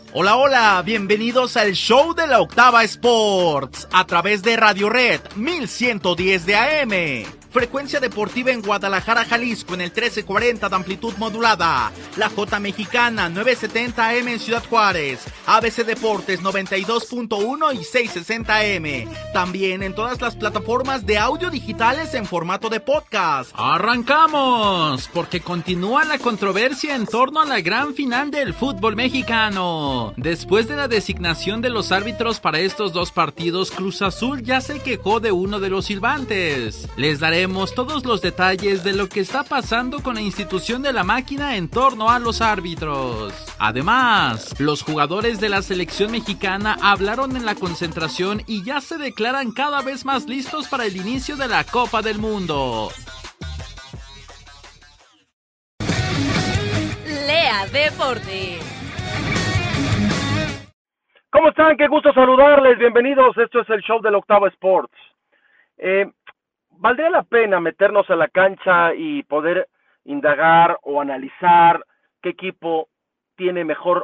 Hola, hola, bienvenidos al show de la Octava Sports a través de Radio Red 1110 de AM. Frecuencia deportiva en Guadalajara, Jalisco en el 1340 de amplitud modulada. La J Mexicana 970 AM en Ciudad Juárez. ABC Deportes 92.1 y 660 AM. También en todas las plataformas de audio digitales en formato de podcast. ¡Arrancamos! Porque continúa la controversia en torno a la gran final del fútbol mexicano. Después de la designación de los árbitros para estos dos partidos, Cruz Azul ya se quejó de uno de los silbantes. Les daremos todos los detalles de lo que está pasando con la institución de la máquina en torno a los árbitros. Además, los jugadores de la selección mexicana hablaron en la concentración y ya se declaran cada vez más listos para el inicio de la Copa del Mundo. Lea Deportes. ¿Cómo están? Qué gusto saludarles. Bienvenidos. Esto es el show del Octavo Sports. Valdría la pena meternos a la cancha y poder indagar o analizar qué equipo tiene mejor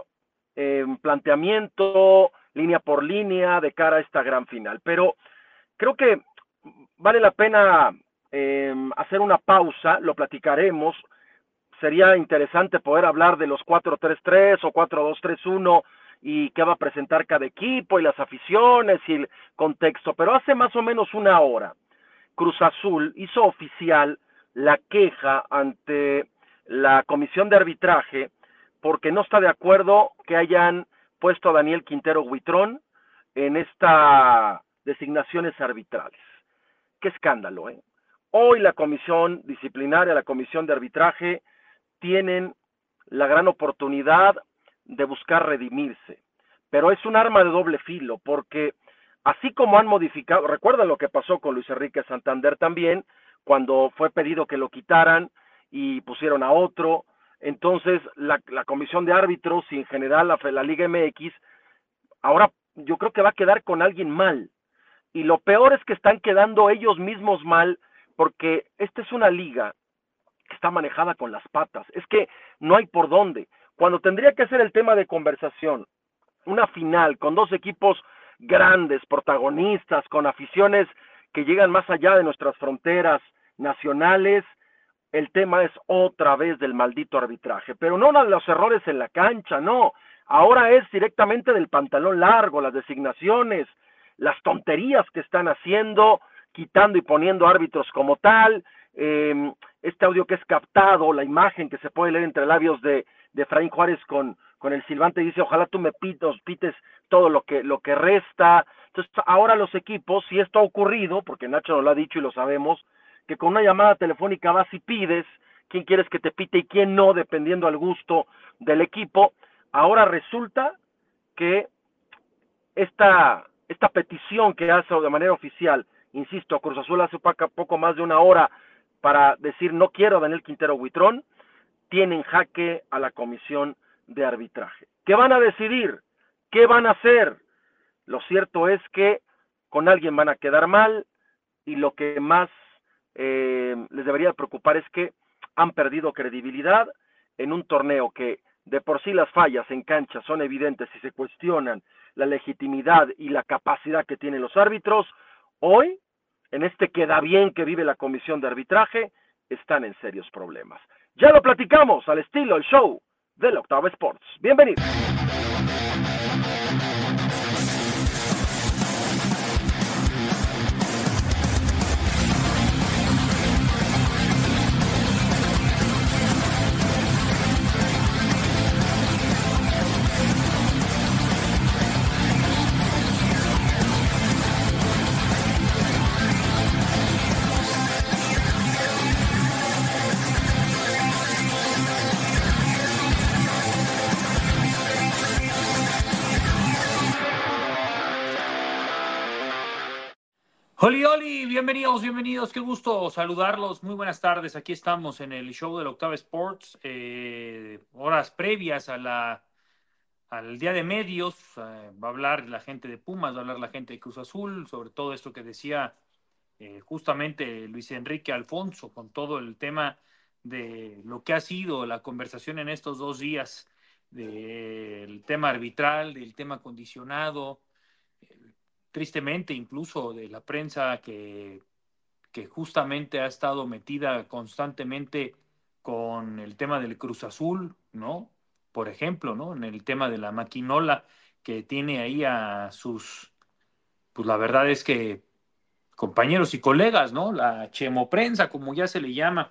planteamiento, línea por línea, de cara a esta gran final. Pero creo que vale la pena hacer una pausa, lo platicaremos. Sería interesante poder hablar de los 4-3-3 o 4-2-3-1 y qué va a presentar cada equipo y las aficiones y el contexto. Pero hace más o menos una hora, Cruz Azul hizo oficial la queja ante la comisión de arbitraje porque no está de acuerdo que hayan puesto a Daniel Quintero Huitrón en estas designaciones arbitrales. ¡Qué escándalo! Hoy la comisión disciplinaria, la comisión de arbitraje, tienen la gran oportunidad de buscar redimirse, pero es un arma de doble filo, porque así como han modificado, recuerdan lo que pasó con Luis Enrique Santander también, cuando fue pedido que lo quitaran y pusieron a otro. Entonces la comisión de árbitros y en general la Liga MX, ahora yo creo que va a quedar con alguien mal, y lo peor es que están quedando ellos mismos mal, porque esta es una liga que está manejada con las patas, es que no hay por dónde. Cuando tendría que ser el tema de conversación, una final con dos equipos grandes, protagonistas, con aficiones que llegan más allá de nuestras fronteras nacionales, el tema es otra vez del maldito arbitraje, pero no de los errores en la cancha, no, ahora es directamente del pantalón largo, las designaciones, las tonterías que están haciendo, quitando y poniendo árbitros como tal, este audio que es captado, la imagen que se puede leer entre labios de Efraín Juárez con el silbante, dice, ojalá tú me pites todo lo que resta. Entonces ahora los equipos, si esto ha ocurrido, porque Nacho nos lo ha dicho y lo sabemos, que con una llamada telefónica vas y pides quién quieres que te pite y quién no, dependiendo al gusto del equipo, ahora resulta que esta petición que hace de manera oficial, insisto, Cruz Azul hace poco más de una hora para decir no quiero a Daniel Quintero Huitrón, tiene en jaque a la comisión de arbitraje. ¿Qué van a decidir? ¿Qué van a hacer? Lo cierto es que con alguien van a quedar mal y lo que más les debería preocupar es que han perdido credibilidad en un torneo que de por sí las fallas en cancha son evidentes y se cuestionan la legitimidad y la capacidad que tienen los árbitros. Hoy, en este queda bien que vive la comisión de arbitraje, están en serios problemas. Ya lo platicamos al estilo el show del Octavo Sports. Bienvenidos. Oli, bienvenidos, qué gusto saludarlos, muy buenas tardes, aquí estamos en el show del Octava Sports, horas previas al día de medios, va a hablar la gente de Pumas, va a hablar la gente de Cruz Azul, sobre todo esto que decía justamente Luis Enrique Alfonso, con todo el tema de lo que ha sido la conversación en estos 2 días del tema arbitral, del tema condicionado, tristemente incluso de la prensa que justamente ha estado metida constantemente con el tema del Cruz Azul, ¿no? Por ejemplo, ¿no? En el tema de la maquinola que tiene ahí a sus, pues la verdad es que compañeros y colegas, ¿no? La chemoprensa, como ya se le llama.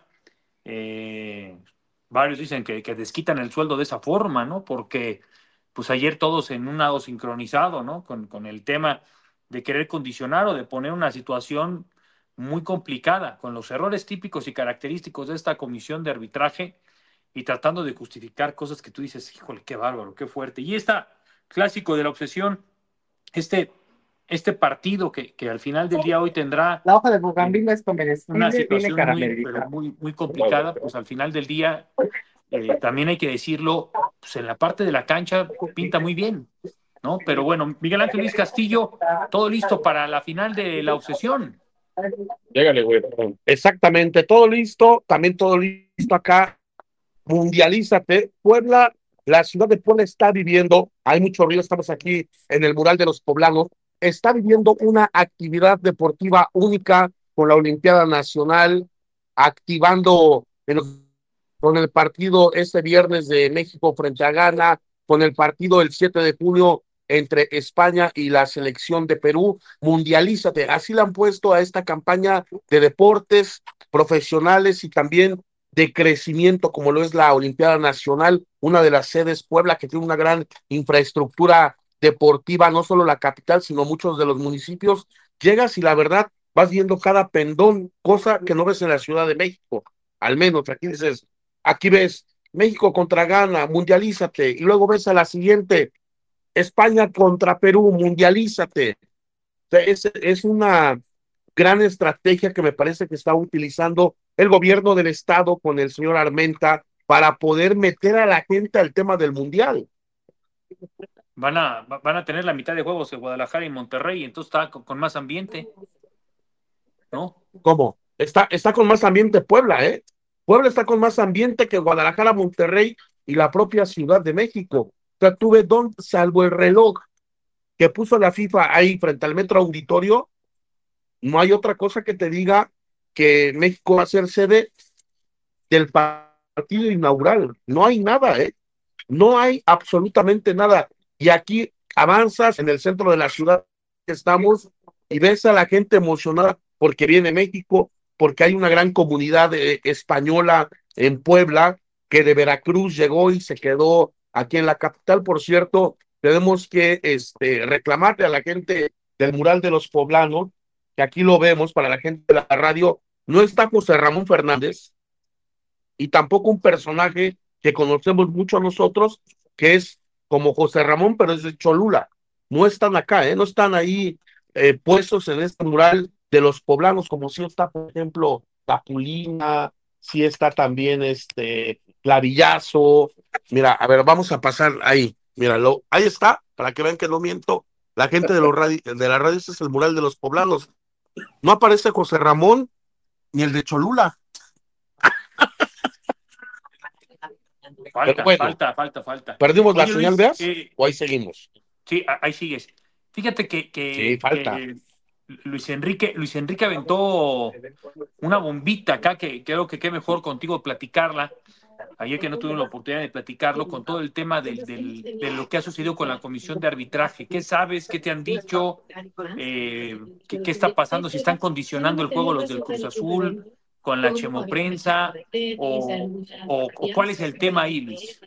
Eh, Varios dicen que desquitan el sueldo de esa forma, ¿no? Porque pues ayer todos en un lado sincronizado, ¿no? Con el tema de querer condicionar o de poner una situación muy complicada, con los errores típicos y característicos de esta comisión de arbitraje y tratando de justificar cosas que tú dices, híjole, qué bárbaro, qué fuerte. Y esta clásico de la obsesión, este, este partido que al final del día hoy tendrá La hoja de bugambilia es comestible, una viene situación caramelizada. muy complicada, pues al final del día, también hay que decirlo, pues en la parte de la cancha pinta muy bien, ¿no? Pero bueno, Miguel Ángel Luis Castillo, todo listo para la final de la obsesión. Llégale, güey. Exactamente, todo listo, también todo listo acá. Mundialízate. Puebla, la ciudad de Puebla está viviendo, hay mucho ruido, estamos aquí en el mural de los poblanos, está viviendo una actividad deportiva única con la Olimpiada Nacional, activando con el partido este viernes de México frente a Ghana, con el partido el 7 de junio entre España y la selección de Perú. Mundialízate, así le han puesto a esta campaña de deportes profesionales y también de crecimiento, como lo es la Olimpiada Nacional, una de las sedes Puebla, que tiene una gran infraestructura deportiva, no solo la capital, sino muchos de los municipios. Llegas y la verdad vas viendo cada pendón, cosa que no ves en la Ciudad de México. Al menos aquí dices, aquí ves México contra Ghana, mundialízate, y luego ves a la siguiente, España contra Perú, mundialízate. O sea, es una gran estrategia que me parece que está utilizando el gobierno del estado con el señor Armenta para poder meter a la gente al tema del mundial. Van a tener la mitad de juegos en Guadalajara y Monterrey, entonces está con más ambiente, ¿no? ¿Cómo? Está con más ambiente Puebla, ¿eh? Puebla está con más ambiente que Guadalajara, Monterrey y la propia Ciudad de México. O sea, tuve salvo el reloj que puso la FIFA ahí frente al Metro Auditorio, no hay otra cosa que te diga que México va a ser sede del partido inaugural. No hay nada, ¿eh? No hay absolutamente nada. Y aquí avanzas en el centro de la ciudad que estamos y ves a la gente emocionada porque viene México, porque hay una gran comunidad española en Puebla que de Veracruz llegó y se quedó aquí en la capital. Por cierto, tenemos que reclamarle a la gente del mural de los poblanos, que aquí lo vemos para la gente de la radio, no está José Ramón Fernández y tampoco un personaje que conocemos mucho a nosotros, que es como José Ramón, pero es de Cholula. No están acá, no están ahí puestos en este mural de los poblanos, como si está, por ejemplo, Capulina, si está también Clavillazo. Mira, a ver, vamos a pasar ahí. Míralo, ahí está, para que vean que no miento. La gente de la radio, este es el mural de los poblanos. No aparece José Ramón ni el de Cholula. Falta. ¿Perdimos Oye, la señal, Luis, veas? ¿O ahí seguimos? Sí, ahí sigues. Fíjate Sí, falta. que Luis Enrique aventó una bombita acá que creo que qué mejor contigo platicarla. Ayer que no tuvimos la oportunidad de platicarlo con todo el tema de lo que ha sucedido con la comisión de arbitraje. ¿Qué sabes? ¿Qué te han dicho? ¿Qué está pasando? ¿Si están condicionando el juego los del Cruz Azul con la chemoprensa? ¿O cuál es el tema ahí, Luis?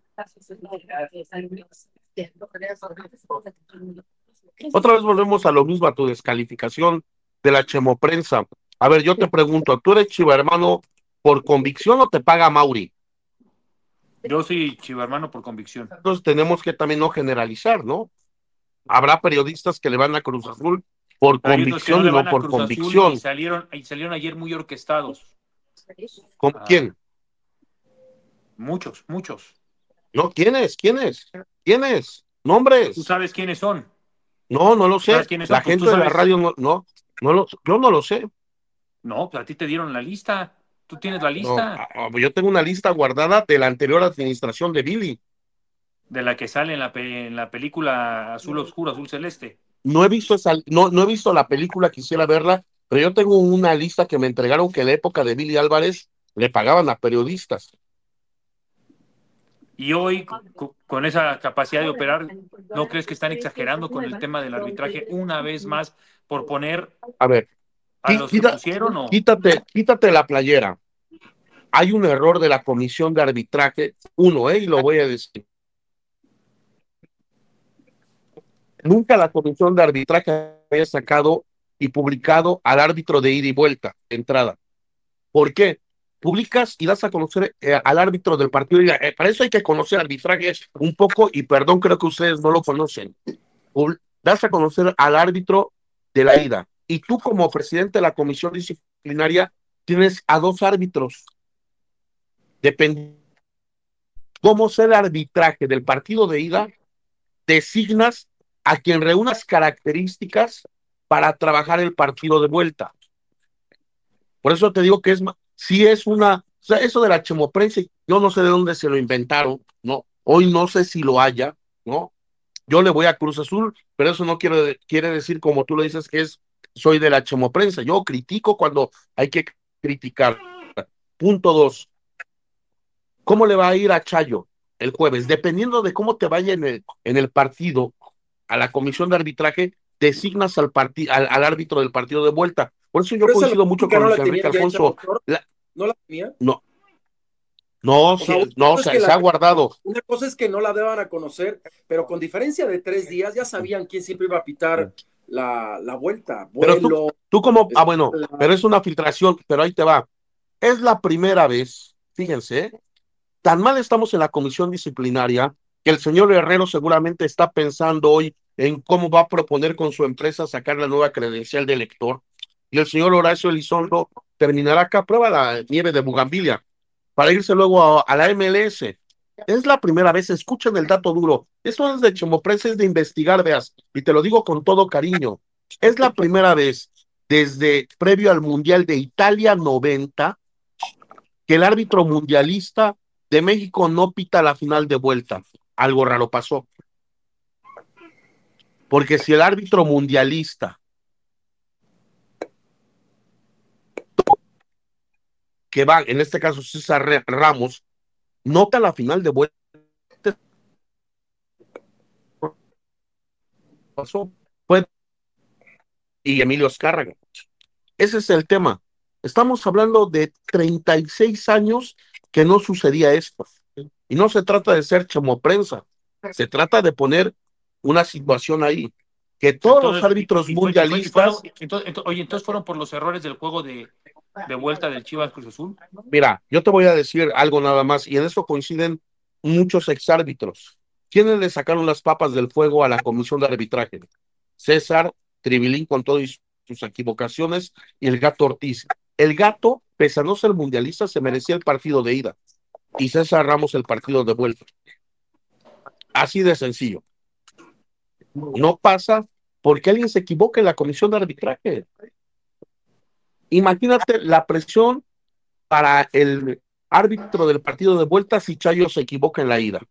Otra vez volvemos a lo mismo, a tu descalificación de la chemoprensa. A ver, yo te pregunto, ¿tú eres Chiva hermano por convicción o te paga Mauri? Yo soy chivermano por convicción. Entonces tenemos que también no generalizar, ¿no? Habrá periodistas que le van a Cruz Azul por convicción y no por convicción. Y salieron ayer muy orquestados. ¿Con quién? Muchos. No, ¿quiénes? Nombres. ¿Tú sabes quiénes son? No lo sé. La Pues gente de la radio yo no lo sé. No, pues a ti te dieron la lista. ¿Tú tienes la lista? No, yo tengo una lista guardada de la anterior administración de Billy. de la que sale en la película Azul Oscuro, Azul Celeste. No he visto no he visto la película, quisiera verla, pero yo tengo una lista que me entregaron que en la época de Billy Álvarez le pagaban a periodistas. Y hoy, con esa capacidad de operar, ¿no crees que están exagerando con el tema del arbitraje una vez más por poner A ver, a los que pusieron? ¿O? quítate la playera. Hay un error de la comisión de arbitraje, y lo voy a decir. Nunca la comisión de arbitraje había sacado y publicado al árbitro de ida y vuelta, de entrada. ¿Por qué? Publicas y das a conocer al árbitro del partido. Para eso hay que conocer arbitraje un poco, y perdón, creo que ustedes no lo conocen. Das a conocer al árbitro de la ida. Y tú, como presidente de la comisión disciplinaria, tienes a 2 árbitros. Depende cómo sea el arbitraje del partido de ida, designas a quien reúna las características para trabajar el partido de vuelta. Por eso te digo que sí es o sea, eso de la chemoprensa, yo no sé de dónde se lo inventaron, ¿no? Hoy no sé si lo haya, ¿no? Yo le voy a Cruz Azul, pero eso no quiere decir, como tú lo dices, que soy de la chemoprensa. Yo critico cuando hay que criticar. Punto 2. ¿Cómo le va a ir a Chayo el jueves? Dependiendo de cómo te vaya en el partido, a la comisión de arbitraje, designas al árbitro del partido de vuelta. Por eso yo coincido mucho con Luis Enrique Alfonso. ¿No la tenía? No, se ha guardado. Una cosa es que no la deban a conocer, pero con diferencia de 3 días ya sabían quién siempre iba a pitar la vuelta. Pero tú como, pero es una filtración, pero ahí te va. Es la primera vez, fíjense, tan mal estamos en la comisión disciplinaria que el señor Herrero seguramente está pensando hoy en cómo va a proponer con su empresa sacar la nueva credencial de elector. Y el señor Horacio Elizondo terminará acá, prueba la nieve de Bugambilia, para irse luego a la MLS. Es la primera vez, escuchen el dato duro. Esto no es de chemoprensa, es de investigar, veas, y te lo digo con todo cariño. Es la primera vez desde previo al Mundial de Italia 90 que el árbitro mundialista de México no pita la final de vuelta. Algo raro pasó. Porque si el árbitro mundialista que va, en este caso César Ramos, nota la final de vuelta, pasó, y Emilio Azcárraga. Ese es el tema. Estamos hablando de 36 años que no sucedía esto. Y no se trata de ser chemoprensa, se trata de poner una situación ahí. Que todos los árbitros mundialistas. Entonces fueron por los errores del juego de vuelta del Chivas Cruz Azul. Mira, yo te voy a decir algo nada más, y en eso coinciden muchos exárbitros. ¿Quiénes le sacaron las papas del fuego a la comisión de arbitraje? César, Tribilín con todas sus equivocaciones, y el Gato Ortiz. El Gato, pese a no ser mundialista, se merecía el partido de ida, y César Ramos el partido de vuelta. Así de sencillo. No pasa porque alguien se equivoca en la comisión de arbitraje. Imagínate la presión para el árbitro del partido de vuelta si Chayo se equivoca en la ida.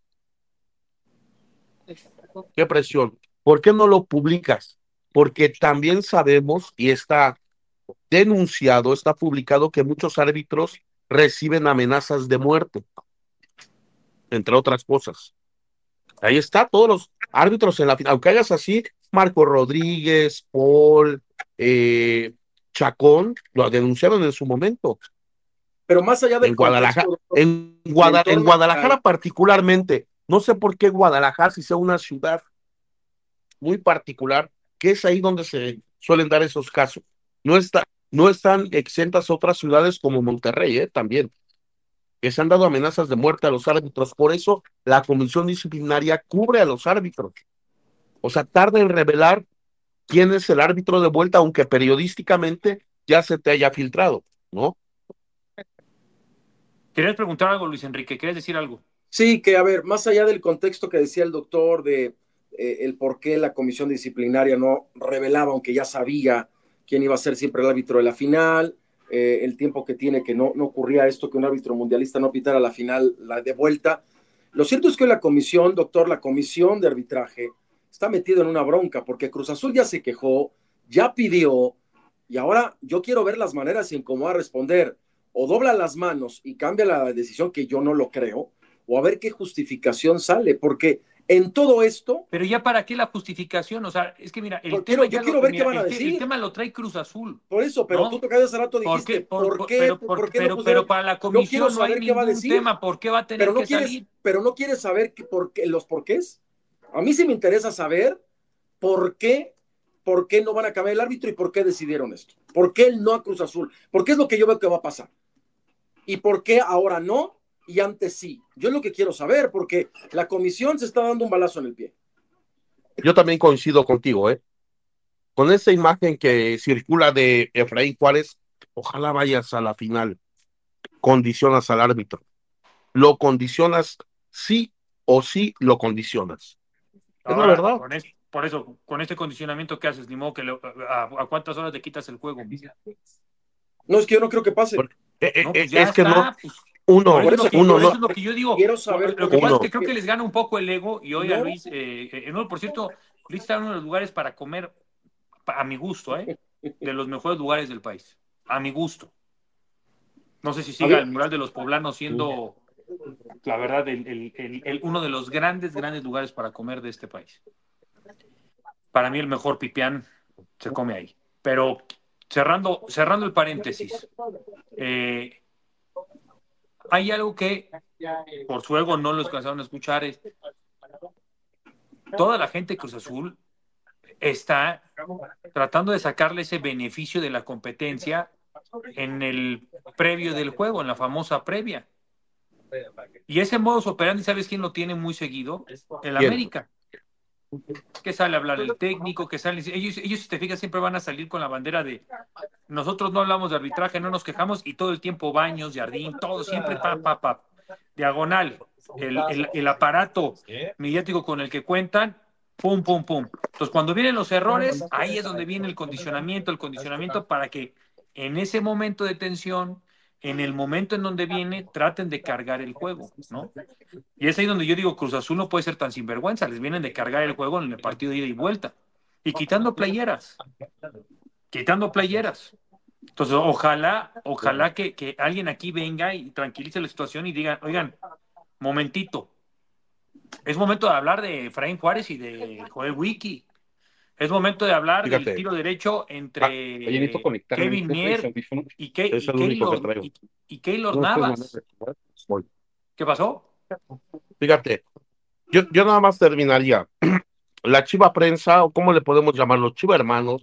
¿Qué presión? ¿Por qué no lo publicas? Porque también sabemos, y está denunciado, está publicado, que muchos árbitros reciben amenazas de muerte, entre otras cosas. Ahí está, todos los árbitros en la final, aunque hagas así, Marco Rodríguez, Paul, Chacón, lo denunciaron en su momento. Pero más allá del en Guadalajara particularmente, no sé por qué Guadalajara, si sea una ciudad muy particular, que es ahí donde se suelen dar esos casos. No están exentas otras ciudades como Monterrey, también, que se han dado amenazas de muerte a los árbitros. Por eso la comisión disciplinaria cubre a los árbitros. O sea, tarda en revelar quién es el árbitro de vuelta, aunque periodísticamente ya se te haya filtrado, ¿no? ¿Querías preguntar algo, Luis Enrique? ¿Querías decir algo? Sí, que a ver, más allá del contexto que decía el doctor de el por qué la comisión disciplinaria no revelaba, aunque ya sabía quién iba a ser siempre el árbitro de la final, el tiempo que tiene que no ocurría esto, que un árbitro mundialista no pitara la final, la de vuelta. Lo cierto es que la comisión, doctor, la comisión de arbitraje está metida en una bronca porque Cruz Azul ya se quejó, ya pidió, y ahora yo quiero ver las maneras en cómo va a responder. O dobla las manos y cambia la decisión, que yo no lo creo, o a ver qué justificación sale, porque en todo esto... Pero ya para qué la justificación, o sea, es que mira, yo quiero ver qué van a decir. El tema lo trae Cruz Azul. Por eso, pero ¿no? tú tocaste hace rato, dijiste, ¿por qué? Pero para la comisión no hay ningún tema, ¿por qué va a tener que salir? Pero no quieres saber los porqués. A mí sí me interesa saber por qué no van a cambiar el árbitro y por qué decidieron esto. ¿Por qué el no a Cruz Azul? Porque es lo que yo veo que va a pasar. ¿Y por qué ahora no y antes sí? Yo es lo que quiero saber, porque la comisión se está dando un balazo en el pie. Yo también coincido contigo, con esa imagen que circula de Efraín Juárez, ojalá vayas a la final, condicionas al árbitro, lo condicionas sí o sí lo condicionas. Ahora, es la verdad. Por eso, con este condicionamiento que haces, ni modo que ¿a cuántas horas le quitas el juego? No, es que yo no creo que pase. Es que no. Por eso es lo que yo digo. Quiero saber. Lo que pasa es que creo que les gana un poco el ego. Y oiga, Luis, por cierto, Luis está en uno de los lugares para comer, a mi gusto, de los mejores lugares del país. A mi gusto. No sé si siga el mural de los poblanos siendo, la verdad, uno de los grandes lugares para comer de este país. Para mí el mejor pipián se come ahí. Pero cerrando el paréntesis, hay algo que por su ego no lo alcanzaron a escuchar. Toda la gente de Cruz Azul está tratando de sacarle ese beneficio de la competencia en el previo del juego, en la famosa previa. Y ese modus operandi, ¿sabes quién lo tiene muy seguido? El América. Que sale a hablar el técnico, que sale... Ellos, si te fijas, siempre van a salir con la bandera de nosotros no hablamos de arbitraje, no nos quejamos, y todo el tiempo baños, jardín, todo, siempre diagonal. El aparato mediático con el que cuentan, pum, pum, pum. Entonces, cuando vienen los errores, ahí es donde viene el condicionamiento para que en ese momento de tensión, en el momento en donde viene, traten de cargar el juego, ¿no? Y es ahí donde yo digo, Cruz Azul no puede ser tan sinvergüenza, les vienen de cargar el juego en el partido de ida y vuelta, y quitando playeras. Entonces, ojalá que alguien aquí venga y tranquilice la situación y diga, oigan, momentito, es momento de hablar de Efraín Juárez y de Joel Wiki. Es momento de hablar del tiro derecho entre Kevin Mier y Keylor Navas. ¿Qué pasó? Fíjate, yo nada más terminaría. La Chiva Prensa, o cómo le podemos llamar, los Chiva Hermanos,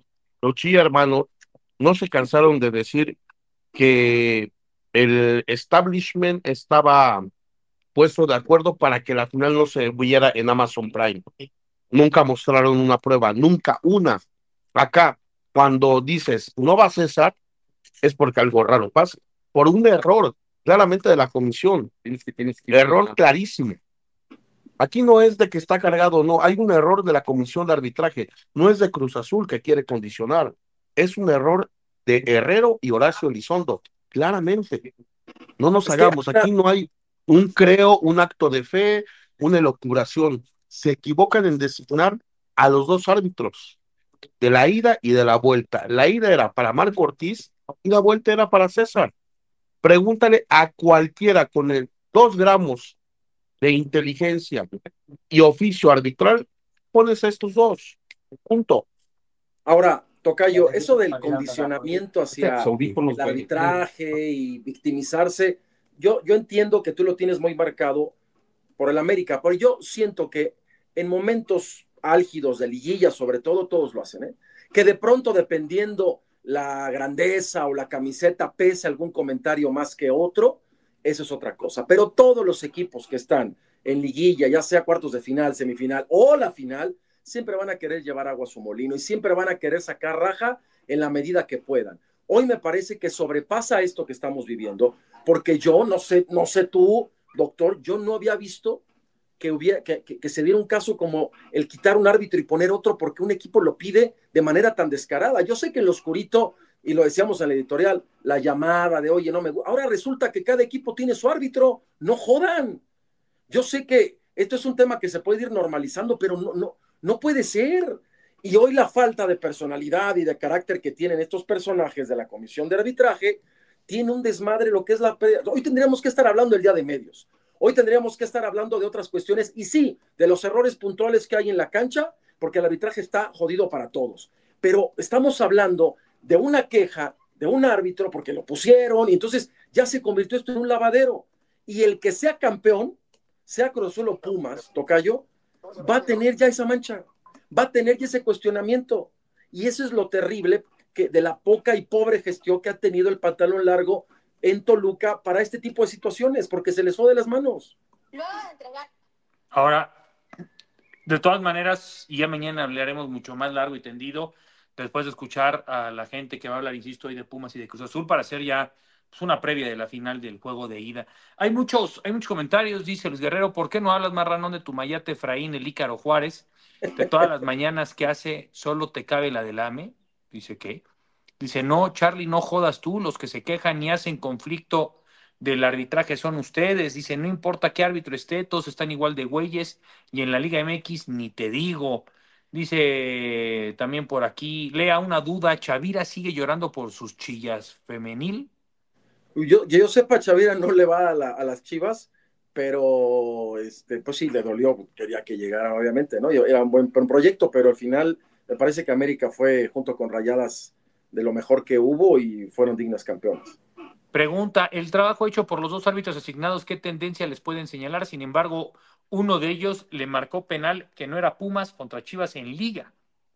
no se cansaron de decir que el establishment estaba puesto de acuerdo para que la final no se viera en Amazon Prime. Nunca mostraron una prueba, nunca una. Acá, cuando dices no va César, es porque algo raro pasa, por un error claramente de la comisión. Error clarísimo. Aquí no es de que está cargado, no, hay un error de la comisión de arbitraje, no es de Cruz Azul que quiere condicionar, es un error de Herrero y Horacio Elizondo, claramente. No nos hagamos, aquí no hay un acto de fe, una elucubración. Se equivocan en designar a los dos árbitros, de la ida y de la vuelta. La ida era para Marco Ortiz y la vuelta era para César. Pregúntale a cualquiera con el 2 gramos de inteligencia y oficio arbitral, pones a estos dos. Punto. Ahora, tocayo, eso del condicionamiento hacia el arbitraje y victimizarse, yo entiendo que tú lo tienes muy marcado por el América, pero yo siento que en momentos álgidos de liguilla, sobre todo, todos lo hacen, que de pronto, dependiendo la grandeza o la camiseta, pese algún comentario más que otro, eso es otra cosa. Pero todos los equipos que están en liguilla, ya sea cuartos de final, semifinal o la final, siempre van a querer llevar agua a su molino y siempre van a querer sacar raja en la medida que puedan. Hoy me parece que sobrepasa esto que estamos viviendo, porque yo no sé tú, doctor, yo no había visto que se diera un caso como el quitar un árbitro y poner otro porque un equipo lo pide de manera tan descarada. Yo sé que en lo oscurito, y lo decíamos en la editorial, la llamada de, oye, no me gusta. Ahora resulta que cada equipo tiene su árbitro. No jodan. Yo sé que esto es un tema que se puede ir normalizando, pero no puede ser. Y hoy la falta de personalidad y de carácter que tienen estos personajes de la comisión de arbitraje tiene un desmadre lo que es la... Hoy tendríamos que estar hablando el día de medios. Hoy tendríamos que estar hablando de otras cuestiones y sí, de los errores puntuales que hay en la cancha, porque el arbitraje está jodido para todos. Pero estamos hablando de una queja de un árbitro porque lo pusieron y entonces ya se convirtió esto en un lavadero. Y el que sea campeón, sea Cruz Azul o Pumas, tocayo, va a tener ya esa mancha, va a tener ya ese cuestionamiento. Y eso es lo terrible que de la poca y pobre gestión que ha tenido el pantalón largo en Toluca para este tipo de situaciones, porque se les fue de las manos. Ahora, de todas maneras, y ya mañana hablaremos mucho más largo y tendido, después de escuchar a la gente que va a hablar, insisto, hoy de Pumas y de Cruz Azul, para hacer ya pues, una previa de la final del juego de ida. Hay muchos comentarios, dice Luis Guerrero, ¿por qué no hablas, marranón, de tu Mayate Efraín, el Ícaro Juárez? De todas las mañanas que hace, solo te cabe la del AME. Dice, ¿qué? Dice, no, Charlie, no jodas tú, los que se quejan y hacen conflicto del arbitraje son ustedes. Dice, no importa qué árbitro esté, todos están igual de güeyes y en la Liga MX ni te digo. Dice también por aquí, lea una duda, ¿Chavira sigue llorando por sus chillas femenil? Yo sepa, Chavira no le va a las Chivas, pero pues sí, le dolió, quería que llegara, obviamente, ¿no? Era un buen proyecto, pero al final me parece que América fue, junto con Rayadas, de lo mejor que hubo y fueron dignas campeonas. Pregunta, el trabajo hecho por los dos árbitros asignados, ¿qué tendencia les pueden señalar? Sin embargo, uno de ellos le marcó penal que no era Pumas contra Chivas en Liga.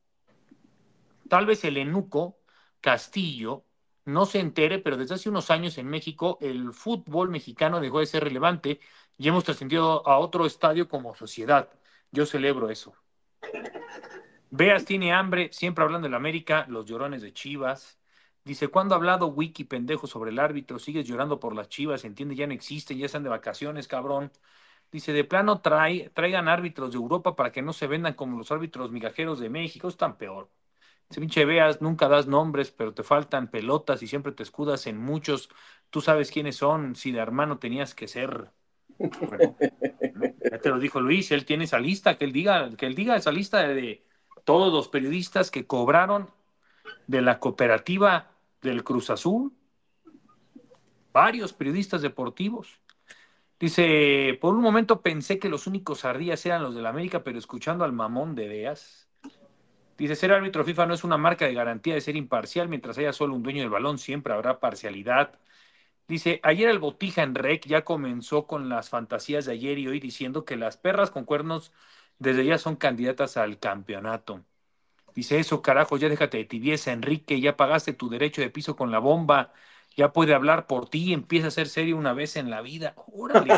Tal vez el eunuco Castillo no se entere, pero desde hace unos años en México el fútbol mexicano dejó de ser relevante y hemos trascendido a otro estadio como sociedad. Yo celebro eso. Veas tiene hambre, siempre hablando del América, los llorones de Chivas. Dice, ¿cuándo ha hablado Wiki pendejo sobre el árbitro? Sigues llorando por las Chivas, entiende, ya no existen, ya están de vacaciones, cabrón. Dice, de plano traigan árbitros de Europa para que no se vendan como los árbitros migajeros de México, están peor. Si pinche Veas, nunca das nombres, pero te faltan pelotas y siempre te escudas en muchos. Tú sabes quiénes son, si de hermano tenías que ser. Bueno, ya te lo dijo Luis, él tiene esa lista, que él diga esa lista de todos los periodistas que cobraron de la cooperativa del Cruz Azul, varios periodistas deportivos. Dice, por un momento pensé que los únicos ardías eran los de la América, pero escuchando al mamón de Veas. Dice, ser árbitro FIFA no es una marca de garantía de ser imparcial, mientras haya solo un dueño del balón siempre habrá parcialidad. Dice, ayer el Botija en Rec ya comenzó con las fantasías de ayer y hoy diciendo que las perras con cuernos desde ya son candidatas al campeonato. Dice, eso carajo, ya déjate de tibieza, Enrique, ya pagaste tu derecho de piso con la bomba, ya puede hablar por ti, empieza a ser serio una vez en la vida. ¡Órale!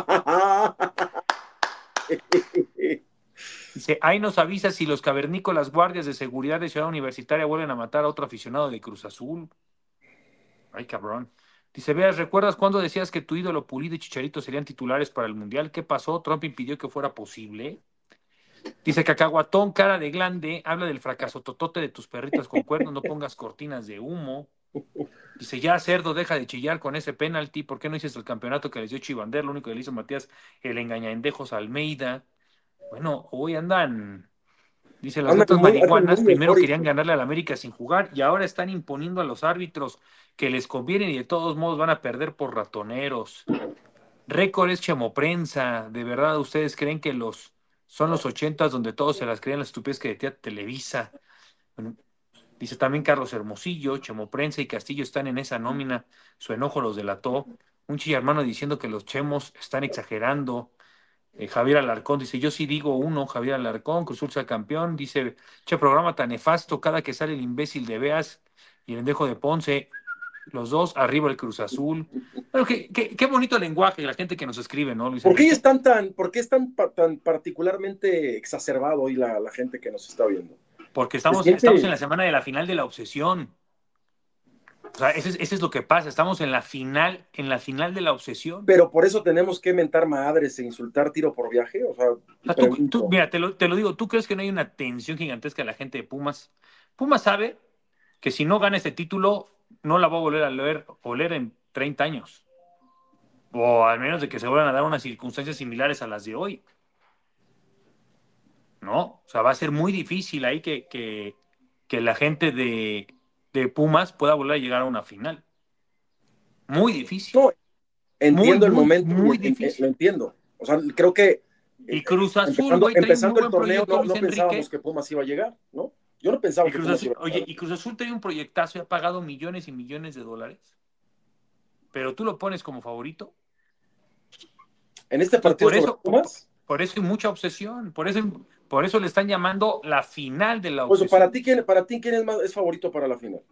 Dice, ahí nos avisa si los cavernícolas guardias de seguridad de Ciudad Universitaria vuelven a matar a otro aficionado de Cruz Azul. Ay, cabrón. Dice, Veas, ¿recuerdas cuando decías que tu ídolo Pulido y Chicharito serían titulares para el Mundial? ¿Qué pasó? ¿Trump impidió que fuera posible? Dice, Cacahuatón, cara de glande, habla del fracaso totote de tus perritas con cuernos, no pongas cortinas de humo. Dice, ya Cerdo, deja de chillar con ese penalti, ¿por qué no hiciste el campeonato que les dio Chivander? Lo único que le hizo Matías, el engañandejos Almeida. Bueno, hoy andan, dice, las netas marihuanas primero querían ganarle al América sin jugar y ahora están imponiendo a los árbitros que les convienen y de todos modos van a perder por ratoneros. Récord es chemoprensa, ¿de verdad ustedes creen que son los 80s donde todos se las creían las estupideces que decía Televisa? Bueno, dice también Carlos Hermosillo, Chemoprensa y Castillo están en esa nómina, su enojo los delató. Un chillarmano diciendo que los chemos están exagerando. Javier Alarcón dice, yo sí digo uno, Javier Alarcón, Cruz Azul sea campeón. Dice, che, programa tan nefasto, cada que sale el imbécil de Veas y el endejo de Ponce, los dos arriba el Cruz Azul. Pero qué bonito lenguaje la gente que nos escribe, ¿no, Luis? ¿Por qué es tan particularmente exacerbado hoy la gente que nos está viendo? Porque estamos en la semana de la final de la obsesión. O sea, ese es lo que pasa. Estamos en la final de la obsesión. Pero por eso tenemos que mentar madres e insultar tiro por viaje. O sea, mira, te lo digo, ¿tú crees que no hay una tensión gigantesca de la gente de Pumas? Pumas sabe que si no gana este título, no la va a volver a oler en 30 años. O al menos de que se vuelvan a dar unas circunstancias similares a las de hoy. ¿No? O sea, va a ser muy difícil ahí que la gente de Pumas pueda volver a llegar a una final. Muy difícil. No, Muy, entiendo el muy, momento, muy lo difícil. entiendo. O sea, creo que Y Cruz Azul, güey, trae un muy empezando el buen torneo proyecto, Luis no pensábamos Enrique. que Pumas iba a llegar, ¿no? Yo no pensaba Y que Cruz Pumas Azul, iba a oye, llegar. y Cruz Azul trae un proyectazo y ha pagado millones y millones de dólares. Pero tú lo pones como favorito. En este Entonces, partido sobre Pumas. por eso hay mucha obsesión. Por eso le están llamando la final de la Pues, obsesión. para ti, ¿quién es favorito para la final?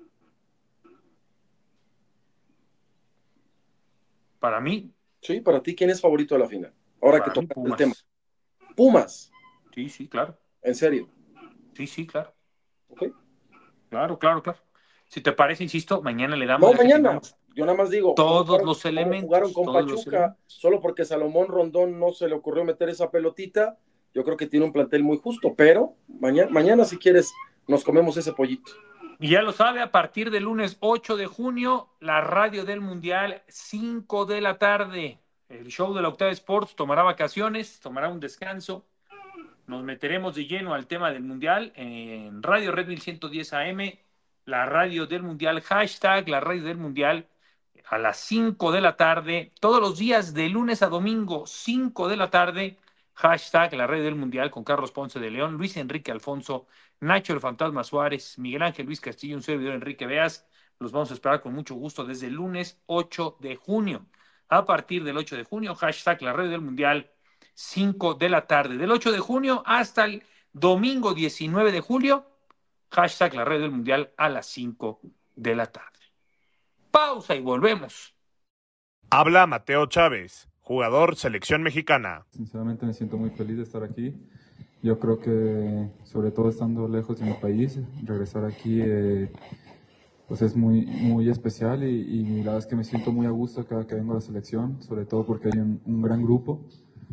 Para mí. Sí, para ti, ¿quién es favorito de la final? Ahora que toca el tema. Pumas. Sí, claro. ¿En serio? Sí, claro. Ok. Claro. Si te parece, insisto, mañana le damos. No, mañana. Yo nada más digo. Todos los elementos. Jugaron con Pachuca, solo porque Salomón Rondón no se le ocurrió meter esa pelotita. Yo creo que tiene un plantel muy justo, pero mañana si quieres, nos comemos ese pollito. Y ya lo sabe, a partir del lunes 8 de junio, la radio del Mundial, 5 de la tarde. El show de la Octava Sports tomará vacaciones, tomará un descanso. Nos meteremos de lleno al tema del Mundial en Radio Red 1110 AM, la radio del Mundial, hashtag la radio del Mundial, a las 5 de la tarde, todos los días de lunes a domingo, 5 de la tarde, hashtag la radio del Mundial con Carlos Ponce de León, Luis Enrique Alfonso, Nacho el Fantasma Suárez, Miguel Ángel Luis Castillo, un servidor Enrique Beas. Los vamos a esperar con mucho gusto desde el lunes 8 de junio. A partir del 8 de junio, hashtag la radio del Mundial, 5 de la tarde. Del 8 de junio hasta el domingo 19 de julio, hashtag la red del Mundial a las 5 de la tarde. Pausa y volvemos. Habla Mateo Chávez, jugador selección mexicana. Sinceramente me siento muy feliz de estar aquí. Yo creo que, sobre todo estando lejos de mi país, regresar aquí pues es muy especial y la verdad es que me siento muy a gusto cada que vengo a la selección, sobre todo porque hay un gran grupo.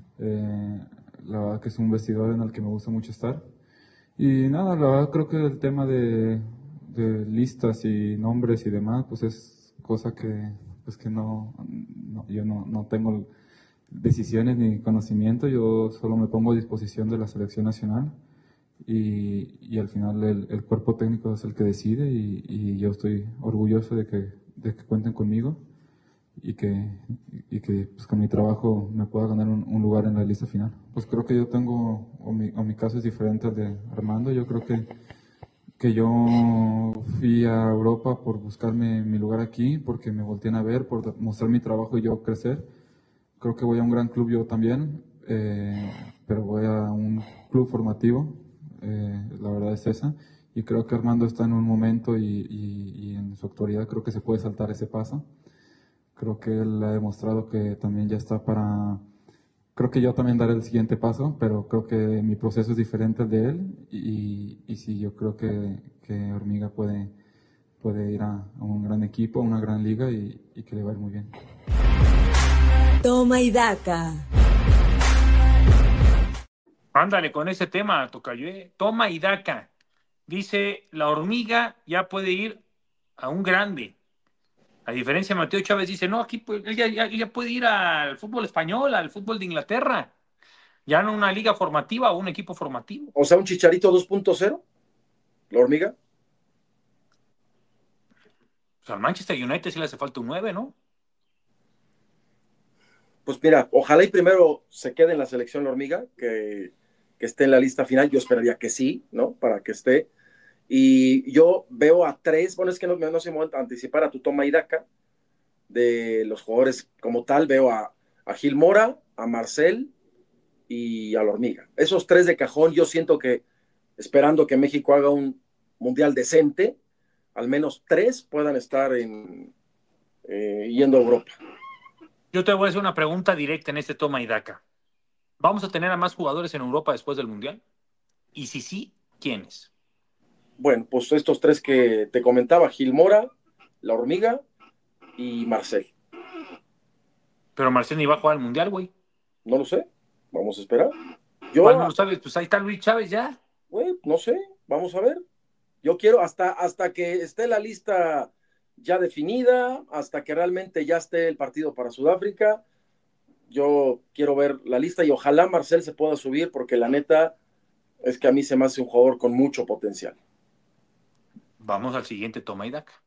La verdad que es un vestidor en el que me gusta mucho estar. Y nada, la verdad creo que el tema de listas y nombres y demás, pues es cosa que yo no tengo decisiones ni conocimiento, yo solo me pongo a disposición de la selección nacional y al final el cuerpo técnico es el que decide y yo estoy orgulloso de que cuenten conmigo y que pues, con mi trabajo me pueda ganar un lugar en la lista final. Pues creo que yo tengo, o mi caso es diferente al de Armando. Yo creo que yo fui a Europa por buscarme mi lugar aquí, porque me voltean a ver, por mostrar mi trabajo y yo crecer. Creo que voy a un gran club yo también, pero voy a un club formativo, la verdad es esa. Y creo que Armando está en un momento y en su actualidad creo que se puede saltar ese paso. Creo que él ha demostrado que también ya está creo que yo también daré el siguiente paso, pero creo que mi proceso es diferente al de él y sí, yo creo que Hormiga puede ir a un gran equipo, a una gran liga y que le va a ir muy bien. Toma y daca. Ándale con ese tema, tocayo. Toma y daca. Dice, la Hormiga ya puede ir a un grande. A diferencia de Mateo Chávez, dice, no, aquí él ya puede ir al fútbol español, al fútbol de Inglaterra. Ya no una liga formativa o un equipo formativo. O sea, un Chicharito 2.0, la Hormiga. Pues al Manchester United sí le hace falta un 9, ¿no? Pues mira, ojalá y primero se quede en la selección la Hormiga, que esté en la lista final. Yo esperaría que sí, ¿no? Para que esté. Y yo veo a tres, bueno, es que no se me anticipar a tu toma y daca de los jugadores como tal. Veo a Gil Mora, a Marcel y a la Hormiga. Esos tres de cajón, yo siento que, esperando que México haga un mundial decente, al menos tres puedan estar yendo a Europa. Yo te voy a hacer una pregunta directa en este toma y daca. ¿Vamos a tener a más jugadores en Europa después del mundial? Y si sí, ¿quiénes? Bueno, pues estos tres que te comentaba, Gil Mora, la Hormiga y Marcel. Pero Marcel ni va a jugar al mundial, güey. No lo sé, vamos a esperar. ¿Cuál no lo sabes? Pues ahí está Luis Chávez ya. Güey, no sé, vamos a ver. Yo quiero hasta que esté la lista ya definida, hasta que realmente ya esté el partido para Sudáfrica, Yo quiero ver la lista y ojalá Marcel se pueda subir porque la neta es que a mí se me hace un jugador con mucho potencial. Vamos al siguiente toma y daca.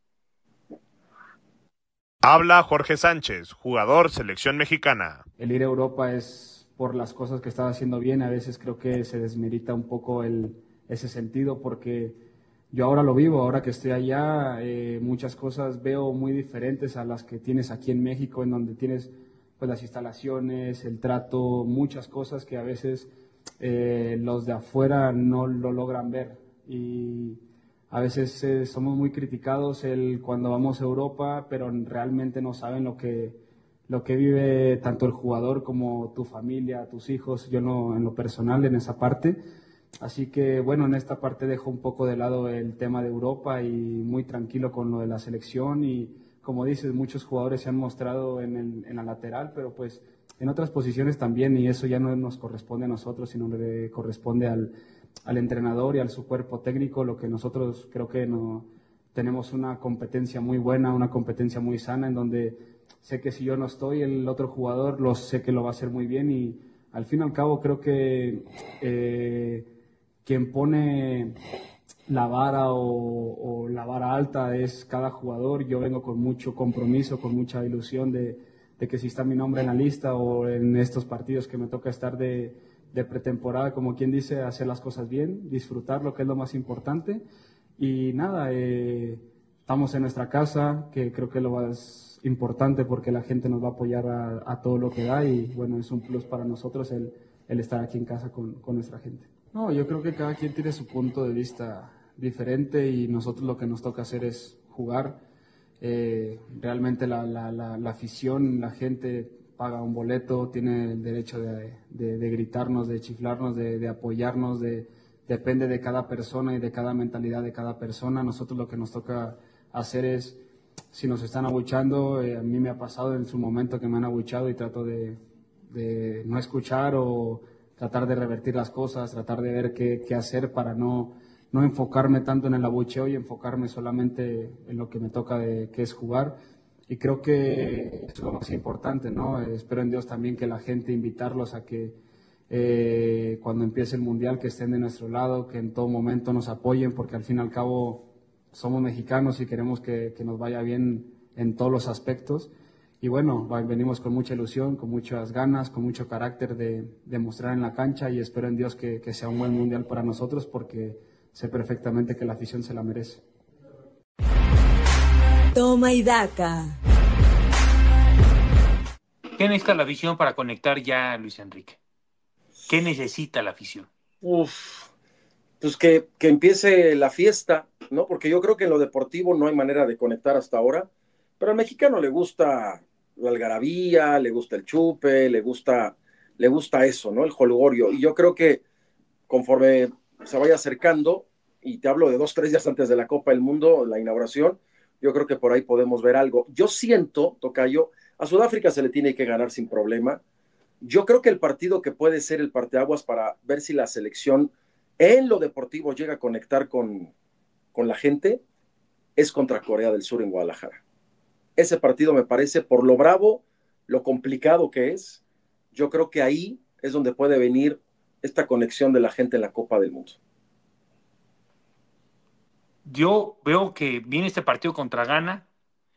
Habla Jorge Sánchez, jugador selección mexicana. El ir a Europa es por las cosas que estás haciendo bien. A veces creo que se desmerita un poco ese sentido porque yo ahora lo vivo, ahora que estoy allá, muchas cosas veo muy diferentes a las que tienes aquí en México, en donde tienes pues las instalaciones, el trato, muchas cosas que a veces los de afuera no lo logran ver. Y a veces somos muy criticados cuando vamos a Europa, pero realmente no saben lo que vive tanto el jugador como tu familia, tus hijos. Yo no, en lo personal, en esa parte. Así que bueno, en esta parte dejo un poco de lado el tema de Europa y muy tranquilo con lo de la selección. Y como dices, muchos jugadores se han mostrado en la lateral, pero pues en otras posiciones también, y eso ya no nos corresponde a nosotros, sino le corresponde al entrenador y al su cuerpo técnico. Lo que nosotros creo que no tenemos una competencia muy buena, una competencia muy sana, en donde sé que si yo no estoy, el otro jugador sé que lo va a hacer muy bien. Y al fin y al cabo creo que quien pone la vara o la vara alta es cada jugador. Yo vengo con mucho compromiso, con mucha ilusión de que si está mi nombre en la lista o en estos partidos que me toca estar de pretemporada, como quien dice, hacer las cosas bien, disfrutar lo que es lo más importante. Y nada, estamos en nuestra casa, que creo que lo más importante porque la gente nos va a apoyar a todo lo que da, y bueno, es un plus para nosotros el estar aquí en casa con nuestra gente. No, yo creo que cada quien tiene su punto de vista diferente y nosotros lo que nos toca hacer es jugar. Realmente la afición, la gente paga un boleto, tiene el derecho de gritarnos, de chiflarnos, de apoyarnos, depende de cada persona y de cada mentalidad de cada persona. Nosotros lo que nos toca hacer es, si nos están abuchando, a mí me ha pasado en su momento que me han abuchado y trato de no escuchar o tratar de revertir las cosas, tratar de ver qué hacer para no enfocarme tanto en el abucheo y enfocarme solamente en lo que me toca, que es jugar. Y creo que es lo más importante, ¿no? Espero en Dios también que la gente, invitarlos a que cuando empiece el Mundial, que estén de nuestro lado, que en todo momento nos apoyen, porque al fin y al cabo somos mexicanos y queremos que nos vaya bien en todos los aspectos. Y bueno, venimos con mucha ilusión, con muchas ganas, con mucho carácter de demostrar en la cancha, y espero en Dios que sea un buen Mundial para nosotros, porque sé perfectamente que la afición se la merece. Toma y daca. ¿Qué necesita la afición para conectar ya, Luis Enrique? ¿Qué necesita la afición? Pues que empiece la fiesta, ¿no? Porque yo creo que en lo deportivo no hay manera de conectar hasta ahora, pero al mexicano le gusta la algarabía, le gusta el chupe, le gusta eso, ¿no? El jolgorio. Y yo creo que conforme se vaya acercando, y te hablo de 2-3 días antes de la Copa del Mundo, la inauguración, yo creo que por ahí podemos ver algo. Yo siento, Tocayo, a Sudáfrica se le tiene que ganar sin problema. Yo creo que el partido que puede ser el parteaguas para ver si la selección en lo deportivo llega a conectar con la gente es contra Corea del Sur en Guadalajara. Ese partido me parece, por lo bravo, lo complicado que es, yo creo que ahí es donde puede venir esta conexión de la gente en la Copa del Mundo. Yo veo que viene este partido contra Ghana,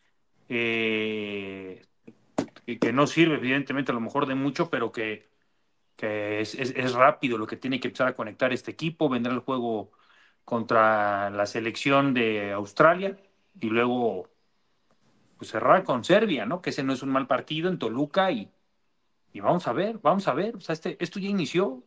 que no sirve evidentemente a lo mejor de mucho, pero que es rápido lo que tiene que empezar a conectar este equipo. Vendrá el juego contra la selección de Australia y luego pues cerrar con Serbia, ¿no? Que ese no es un mal partido en Toluca, y vamos a ver. O sea, esto ya inició.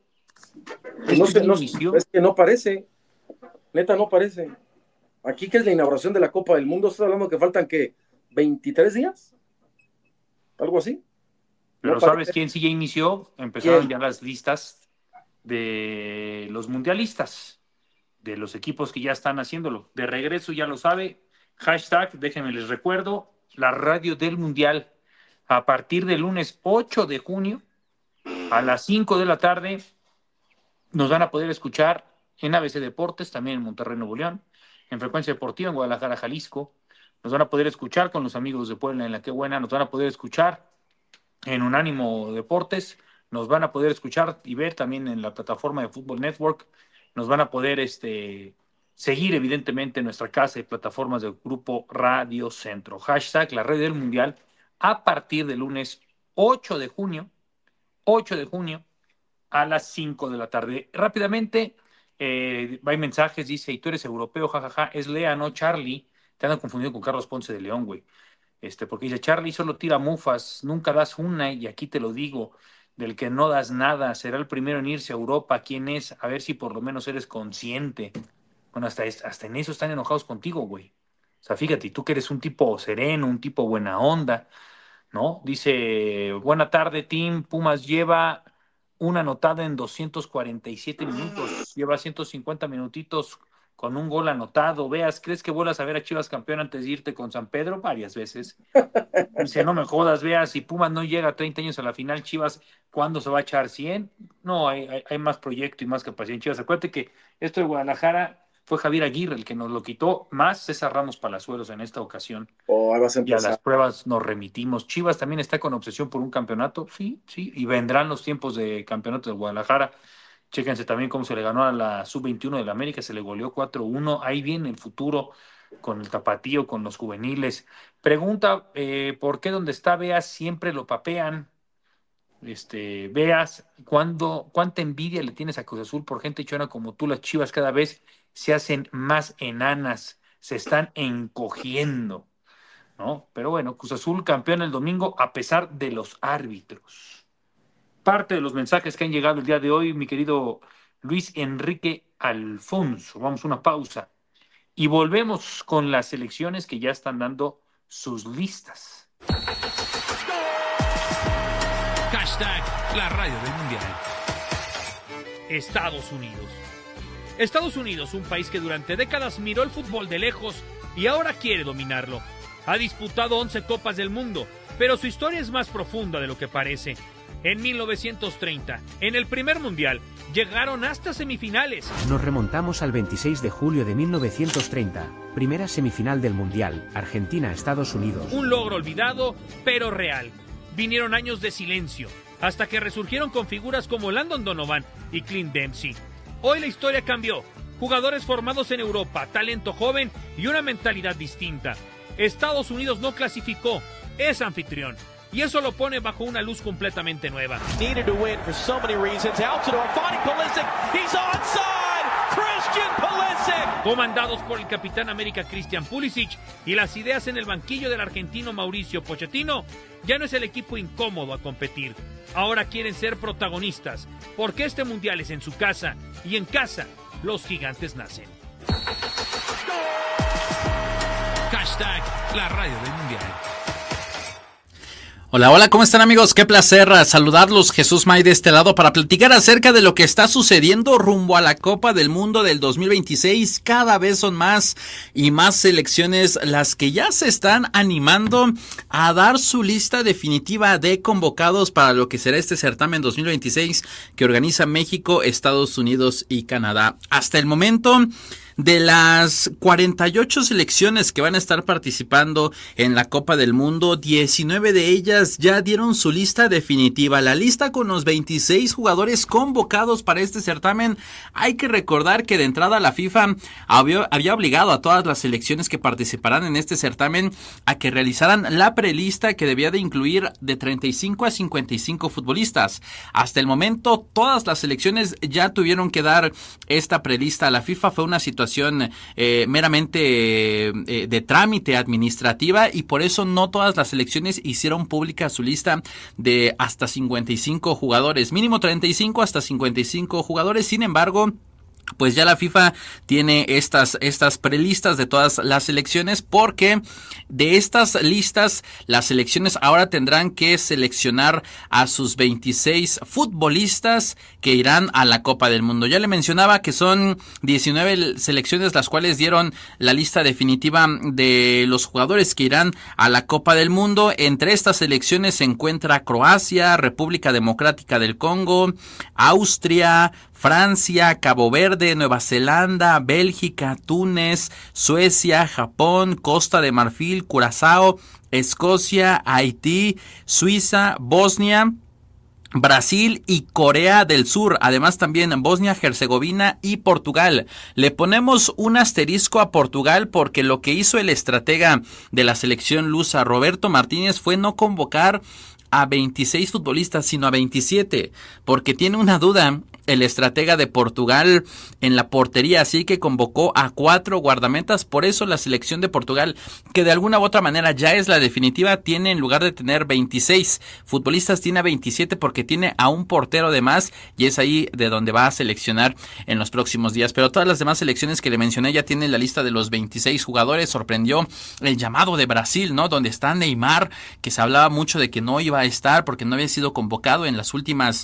Es que no parece, neta no parece. Aquí que es la inauguración de la Copa del Mundo, estás hablando que faltan, ¿qué? ¿23 días? ¿Algo así? Pero no ¿sabes parece. quién sí ya inició? Empezaron ¿Quién? ya las listas de los mundialistas, de los equipos que ya están haciéndolo. De regreso, ya lo sabe, hashtag, déjenme les recuerdo, la radio del Mundial, a partir del lunes 8 de junio, a las 5 de la tarde, nos van a poder escuchar en ABC Deportes, también en Monterrey, Nuevo León, en Frecuencia Deportiva, en Guadalajara, Jalisco. Nos van a poder escuchar con los amigos de Puebla en La Qué Buena, nos van a poder escuchar en Unánimo Deportes. Nos van a poder escuchar y ver también en la plataforma de Fútbol Network. Nos van a poder seguir, evidentemente, en nuestra casa y plataformas del Grupo Radio Centro. Hashtag La Radio del Mundial a partir del lunes 8 de junio a las 5 de la tarde. Rápidamente, hay mensajes, dice, y tú eres europeo, jajaja, es Lea, no Charlie. Te andan confundido con Carlos Ponce de León, güey. Porque dice, Charlie solo tira mufas, nunca das una, y aquí te lo digo, del que no das nada, será el primero en irse a Europa. ¿Quién es? A ver si por lo menos eres consciente. Bueno, hasta en eso están enojados contigo, güey. O sea, fíjate, tú que eres un tipo sereno, un tipo buena onda, ¿no? Dice, buena tarde, team. Pumas lleva una anotada en 247 minutos. Lleva 150 minutitos con un gol anotado. Veas, ¿crees que vuelvas a ver a Chivas campeón antes de irte con San Pedro? Varias veces. Dice, no me jodas, Veas, si Pumas no llega a 30 años a la final, Chivas, ¿cuándo se va a echar 100? No, hay más proyecto y más capacidad en Chivas. Acuérdate que esto de Guadalajara fue Javier Aguirre el que nos lo quitó, más César Ramos Palazuelos en esta ocasión. Y a las pruebas nos remitimos. Chivas también está con obsesión por un campeonato, sí, y vendrán los tiempos de campeonato de Guadalajara. Chéquense también cómo se le ganó a la Sub-21 de la América, se le goleó 4-1. Ahí viene el futuro con el tapatío, con los juveniles. Pregunta, ¿por qué donde está Veas siempre lo papean? Veas, ¿cuánta envidia le tienes a Cruz Azul por gente chona como tú? Las Chivas cada vez se hacen más enanas, se están encogiendo, ¿no? Pero bueno, Cruz Azul campeón el domingo a pesar de los árbitros. Parte de los mensajes que han llegado el día de hoy, mi querido Luis Enrique Alfonso. Vamos a una pausa y volvemos con las selecciones que ya están dando sus listas. Hashtag La Radio del Mundial. Estados Unidos. Estados Unidos, un país que durante décadas miró el fútbol de lejos y ahora quiere dominarlo. Ha disputado 11 Copas del Mundo, pero su historia es más profunda de lo que parece. En 1930, en el primer mundial, llegaron hasta semifinales. Nos remontamos al 26 de julio de 1930, primera semifinal del mundial, Argentina-Estados Unidos. Un logro olvidado, pero real. Vinieron años de silencio, hasta que resurgieron con figuras como Landon Donovan y Clint Dempsey. Hoy la historia cambió. Jugadores formados en Europa, talento joven y una mentalidad distinta. Estados Unidos no clasificó, es anfitrión. Y eso lo pone bajo una luz completamente nueva. Needed to win for so many reasons. Altidore finding Pulisic. He's onside. Christian Pulisic. Comandados por el capitán América Christian Pulisic y las ideas en el banquillo del argentino Mauricio Pochettino, ya no es el equipo incómodo a competir. Ahora quieren ser protagonistas, porque este mundial es en su casa y en casa los gigantes nacen. Hashtag La Radio del Mundial. Hola, hola, ¿cómo están, amigos? Qué placer saludarlos. Jesús May de este lado para platicar acerca de lo que está sucediendo rumbo a la Copa del Mundo del 2026. Cada vez son más y más selecciones las que ya se están animando a dar su lista definitiva de convocados para lo que será este certamen 2026 que organiza México, Estados Unidos y Canadá. Hasta el momento, de las 48 selecciones que van a estar participando en la Copa del Mundo, 19 de ellas ya dieron su lista definitiva. La lista con los 26 jugadores convocados para este certamen. Hay que recordar que de entrada la FIFA había obligado a todas las selecciones que participarán en este certamen a que realizaran la prelista, que debía de incluir de 35 a 55 futbolistas. Hasta el momento, todas las selecciones ya tuvieron que dar esta prelista a la FIFA. Fue una situación meramente de trámite administrativa y por eso no todas las selecciones hicieron pública su lista de hasta 55 jugadores, mínimo 35 hasta 55 jugadores. Sin embargo, pues ya la FIFA tiene estas prelistas de todas las selecciones, porque de estas listas las selecciones ahora tendrán que seleccionar a sus 26 futbolistas que irán a la Copa del Mundo. Ya le mencionaba que son 19 selecciones las cuales dieron la lista definitiva de los jugadores que irán a la Copa del Mundo. Entre estas selecciones se encuentra Croacia, República Democrática del Congo, Austria, Francia, Cabo Verde, de Nueva Zelanda, Bélgica, Túnez, Suecia, Japón, Costa de Marfil, Curazao, Escocia, Haití, Suiza, Bosnia, Brasil y Corea del Sur, además también Bosnia, Herzegovina y Portugal. Le ponemos un asterisco a Portugal porque lo que hizo el estratega de la selección lusa, Roberto Martínez, fue no convocar a 26 futbolistas, sino a 27, porque tiene una duda el estratega de Portugal en la portería, así que convocó a 4 guardametas. Por eso la selección de Portugal, que de alguna u otra manera ya es la definitiva, tiene, en lugar de tener 26 futbolistas, tiene a 27 porque tiene a un portero de más, y es ahí de donde va a seleccionar en los próximos días. Pero todas las demás selecciones que le mencioné ya tienen la lista de los 26 jugadores. Sorprendió el llamado de Brasil, ¿no? Donde está Neymar, que se hablaba mucho de que no iba a estar porque no había sido convocado en las últimas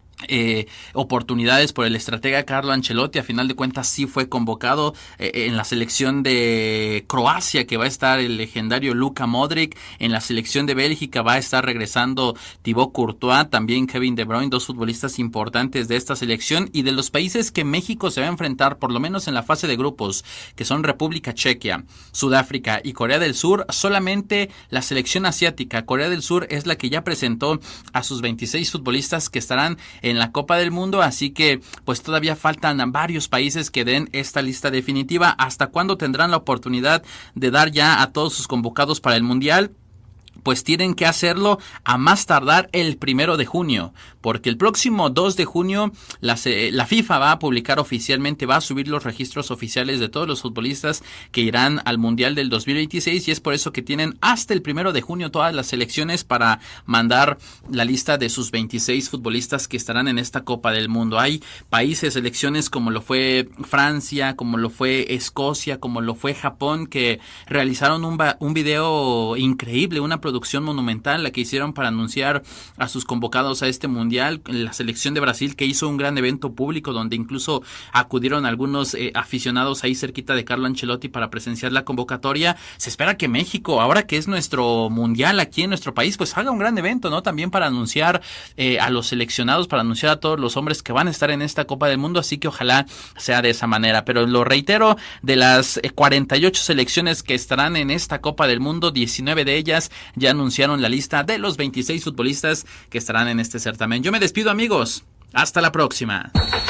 oportunidades por el estratega Carlo Ancelotti. A final de cuentas sí fue convocado. En la selección de Croacia, que va a estar el legendario Luka Modric. En la selección de Bélgica va a estar regresando Thibaut Courtois, también Kevin De Bruyne, 2 futbolistas importantes de esta selección. Y de los países que México se va a enfrentar, por lo menos en la fase de grupos, que son República Checa, Sudáfrica y Corea del Sur, solamente la selección asiática, Corea del Sur, es la que ya presentó a sus 26 futbolistas que estarán en la Copa del Mundo, así que pues todavía faltan varios países que den esta lista definitiva. ¿Hasta cuándo tendrán la oportunidad de dar ya a todos sus convocados para el Mundial? Pues tienen que hacerlo a más tardar el 1 de junio, porque el próximo 2 de junio la FIFA va a publicar oficialmente, va a subir los registros oficiales de todos los futbolistas que irán al Mundial del 2026, y es por eso que tienen hasta el 1 de junio todas las selecciones para mandar la lista de sus 26 futbolistas que estarán en esta Copa del Mundo. Hay países, selecciones como lo fue Francia, como lo fue Escocia, como lo fue Japón, que realizaron un video increíble, una producción monumental la que hicieron para anunciar a sus convocados a este mundial. La selección de Brasil, que hizo un gran evento público donde incluso acudieron algunos aficionados ahí cerquita de Carlo Ancelotti para presenciar la convocatoria. Se espera que México, ahora que es nuestro mundial aquí en nuestro país, pues haga un gran evento, ¿no? También para anunciar a los seleccionados, para anunciar a todos los hombres que van a estar en esta Copa del Mundo, así que ojalá sea de esa manera. Pero lo reitero, de las 48 selecciones que estarán en esta Copa del Mundo, 19 de ellas ya anunciaron la lista de los 26 futbolistas que estarán en este certamen. Yo me despido, amigos. Hasta la próxima.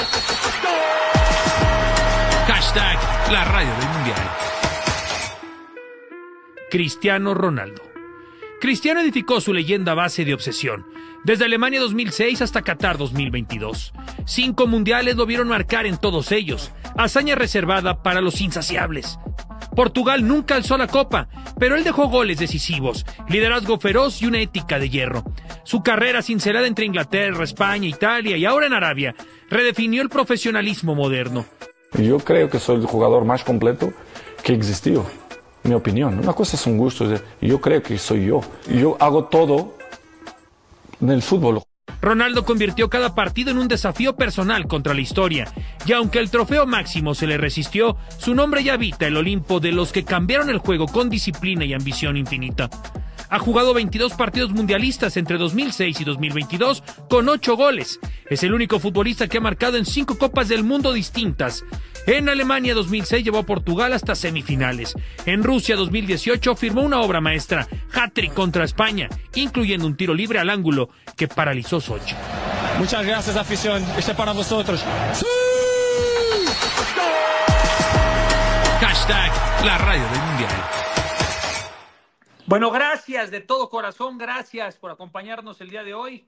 Hashtag la radio del mundial. Cristiano Ronaldo. Cristiano edificó su leyenda a base de obsesión, desde Alemania 2006 hasta Qatar 2022. 5 mundiales lo vieron marcar en todos ellos, hazaña reservada para los insaciables. Portugal nunca alzó la copa, pero él dejó goles decisivos, liderazgo feroz y una ética de hierro. Su carrera cincelada entre Inglaterra, España, Italia y ahora en Arabia redefinió el profesionalismo moderno. Yo creo que soy el jugador más completo que existió, mi opinión. Una cosa son gustos, yo creo que soy yo. Yo hago todo en el fútbol. Ronaldo convirtió cada partido en un desafío personal contra la historia, y aunque el trofeo máximo se le resistió, su nombre ya habita el Olimpo de los que cambiaron el juego con disciplina y ambición infinita. Ha jugado 22 partidos mundialistas entre 2006 y 2022 con 8 goles. Es el único futbolista que ha marcado en 5 Copas del Mundo distintas. En Alemania 2006 llevó a Portugal hasta semifinales. En Rusia 2018 firmó una obra maestra, hat-trick contra España, incluyendo un tiro libre al ángulo que paralizó Sochi. Muchas gracias, afición. Este para vosotros. ¡Sí! Hashtag la radio del mundial. Bueno, gracias de todo corazón, gracias por acompañarnos el día de hoy.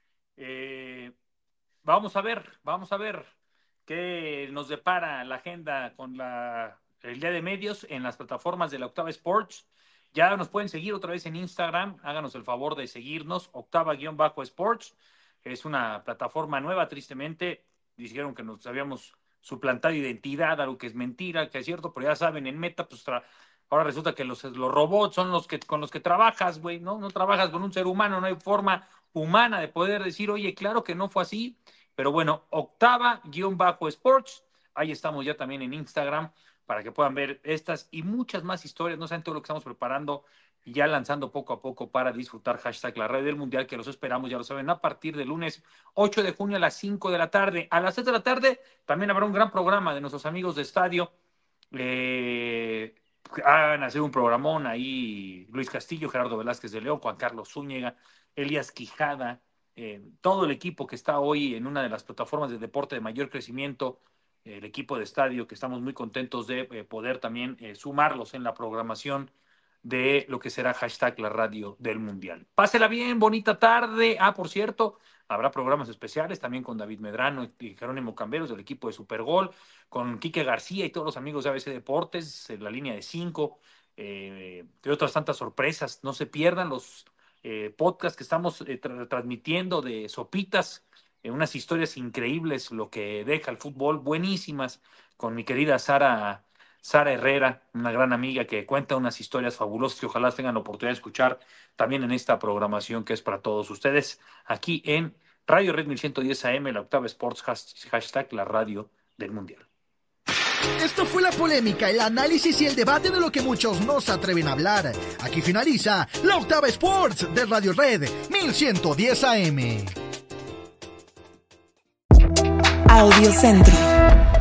Vamos a ver qué nos depara la agenda con el día de medios en las plataformas de la Octava Sports. Ya nos pueden seguir otra vez en Instagram, háganos el favor de seguirnos, Octava-Sports. Es una plataforma nueva, tristemente. Dijeron que nos habíamos suplantado identidad, algo que es mentira, que es cierto, pero ya saben, en Meta, pues ahora resulta que los robots son con los que trabajas, güey, ¿no? No trabajas con un ser humano, no hay forma humana de poder decir, oye, claro que no fue así. Pero bueno, Octava-Sports, ahí estamos ya también en Instagram para que puedan ver estas y muchas más historias. No saben todo lo que estamos preparando y ya lanzando poco a poco para disfrutar hashtag la radio del mundial, que los esperamos, ya lo saben, a partir del lunes 8 de junio a las 5 de la tarde. A las 6 de la tarde también habrá un gran programa de nuestros amigos de Estadio. Van a hacer un programón ahí Luis Castillo, Gerardo Velázquez de León, Juan Carlos Zúñiga, Elías Quijada, todo el equipo que está hoy en una de las plataformas de deporte de mayor crecimiento, el equipo de Estadio, que estamos muy contentos de poder también sumarlos en la programación de lo que será hashtag la radio del mundial. Pásela bien, bonita tarde. Por cierto, habrá programas especiales también con David Medrano y Jerónimo Camberos del equipo de Supergol, con Quique García y todos los amigos de ABC Deportes, en la línea de 5, y otras tantas sorpresas. No se pierdan los podcasts que estamos transmitiendo de Sopitas, unas historias increíbles, lo que deja el fútbol, buenísimas, con mi querida Sara Herrera, una gran amiga que cuenta unas historias fabulosas que ojalá tengan la oportunidad de escuchar también en esta programación que es para todos ustedes, aquí en Radio Red 1110 AM, la Octava Sports, hashtag la radio del mundial. Esto fue la polémica, el análisis y el debate de lo que muchos no se atreven a hablar. Aquí finaliza la Octava Sports de Radio Red 1110 AM. Audiocentro.